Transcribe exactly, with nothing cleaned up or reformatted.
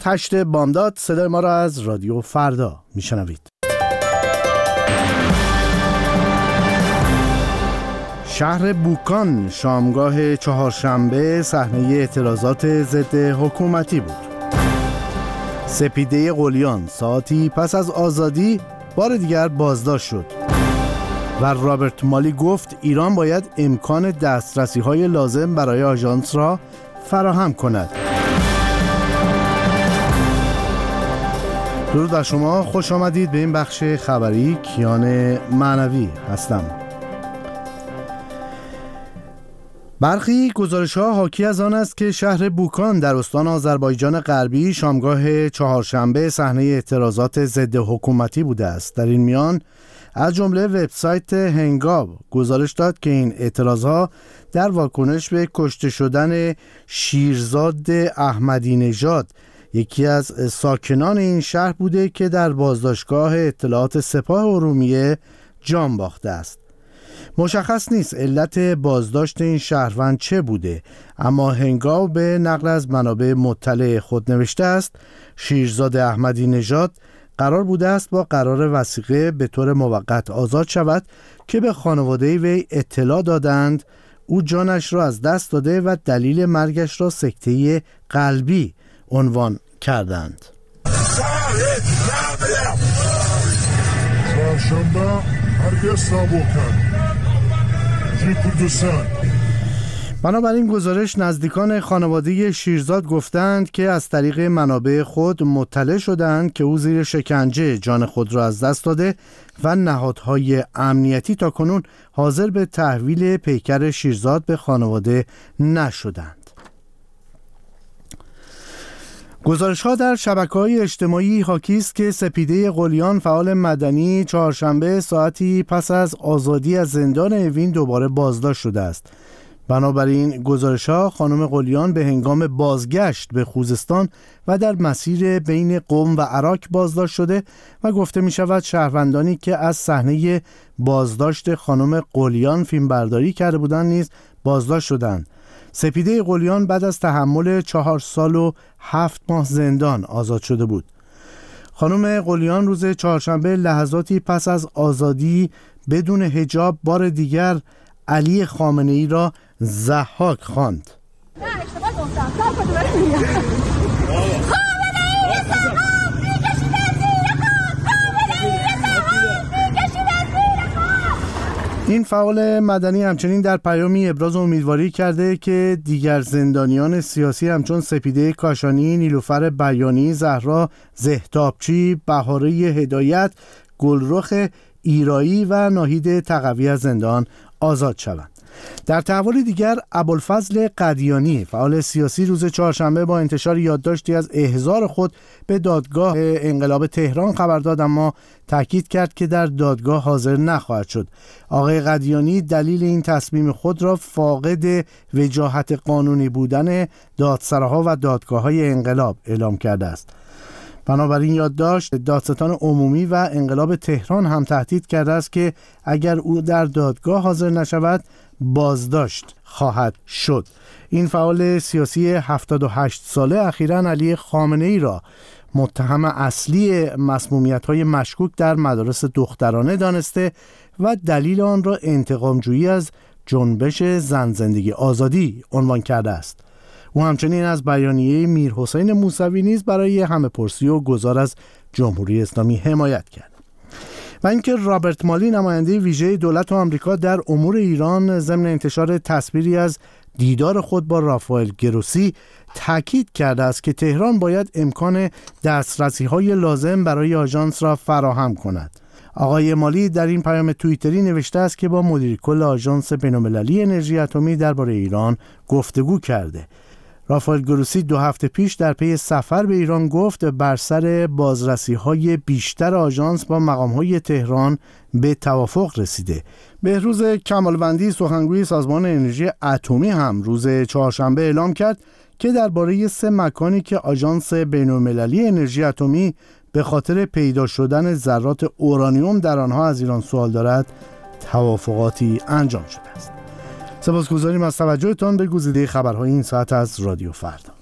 هشت بامداد، صدای ما را از رادیو فردا میشنوید. شهر بوکان شامگاه چهارشنبه صحنه اعتراضات ضد حکومتی بود. سپیده قلیان ساعتی پس از آزادی بار دیگر بازداشت شد و رابرت مالی گفت ایران باید امکان دسترسی‌های لازم برای آژانس را فراهم کند. درود بر شما، خوش آمدید به این بخش خبری. کیان معنوی هستم. برخی گزارش‌ها حاکی از آن است که شهر بوکان در استان آذربایجان غربی شامگاه چهارشنبه صحنه اعتراضات ضد حکومتی بوده است. در این میان از جمله وبسایت هنگاب گزارش داد که این اعتراضها در واکنش به کشته شدن شیرزاد احمدی نژاد، یکی از ساکنان این شهر بوده که در بازداشتگاه اطلاعات سپاه ارومیه جان باخته است. مشخص نیست علت بازداشت این شهروند چه بوده، اما هنگاو به نقل از منابع مطلع خود نوشته است شیرزاد احمدی نژاد قرار بوده است با قرار وثیقه به طور موقت آزاد شود که به خانواده وی اطلاع دادند او جانش را از دست داده و دلیل مرگش را سکته قلبی عنوان کردند. بنابراین گزارش نزدیکان خانواده شیرزاد گفتند که از طریق منابع خود مطلع شدند که او زیر شکنجه جان خود را از دست داده و نهادهای امنیتی تاکنون حاضر به تحویل پیکر شیرزاد به خانواده نشدند. گزارش‌ها در شبکه‌های اجتماعی حاکی است که سپیده قلیان فعال مدنی چهارشنبه ساعتی پس از آزادی از زندان اوین دوباره بازداشت شده است. بنابراین گزارش‌ها خانم قلیان به هنگام بازگشت به خوزستان و در مسیر بین قم و عراق بازداشت شده و گفته می‌شود شهروندانی که از صحنه بازداشت خانم قلیان فیلمبرداری کرده بودند نیز بازداشت شدند. سپیده قلیان بعد از تحمل چهار سال و هفت ماه زندان آزاد شده بود. خانم قلیان روز چهارشنبه لحظاتی پس از آزادی بدون حجاب بار دیگر علی خامنه‌ای را ضحاک خواند. این فعال مدنی همچنین در پیامی ابراز امیدواری کرده که دیگر زندانیان سیاسی همچون سپیده کاشانی، نیلوفر بیانی، زهرا زهتابچی، بهاره هدایت، گلرخ ایرایی و ناهید تقوی از زندان آزاد شوند. در تحول دیگر ابوالفضل قدیانی فعال سیاسی روز چهارشنبه با انتشار یادداشتی از احضار خود به دادگاه انقلاب تهران خبر داد، اما تاکید کرد که در دادگاه حاضر نخواهد شد. آقای قدیانی دلیل این تصمیم خود را فاقد وجاهت قانونی بودن دادسراها و دادگاه‌های انقلاب اعلام کرده است. بنابراین یادداشت دادستان عمومی و انقلاب تهران هم تهدید کرده است که اگر او در دادگاه حاضر نشود بازداشت خواهد شد. این فعال سیاسی هفتاد و هشت ساله اخیراً علی خامنه‌ای را متهم اصلی مسمومیت‌های مشکوک در مدارس دخترانه دانسته و دلیل آن را انتقام‌جویی از جنبش زن زندگی آزادی عنوان کرده است. او همچنین از بیانیه میرحسین موسوی نیز برای همه‌پرسی و گذار از جمهوری اسلامی حمایت کرد. و اینکه رابرت مالی نماینده ویژه دولت آمریکا در امور ایران ضمن انتشار تصویری از دیدار خود با رافائل گروسی تاکید کرده است که تهران باید امکان دسترسی‌های لازم برای آژانس را فراهم کند. آقای مالی در این پیام توییتری نوشته است که با مدیر کل آژانس بین‌المللی انرژی اتمی درباره ایران گفتگو کرده. رافائل گروسی دو هفته پیش در پی سفر به ایران گفت بر سر بازرسی‌های بیشتر آژانس با مقام‌های تهران به توافق رسیده. بهروز کمالوندی سخنگوی سازمان انرژی اتمی هم روز چهارشنبه اعلام کرد که درباره سه مکانی که آژانس بین‌المللی انرژی اتمی به خاطر پیدا شدن ذرات اورانیوم در آنها از ایران سوال دارد توافقاتی انجام شده است. سپاسگزاریم از توجهتان به گزیده خبرهای این ساعت از رادیو فردا.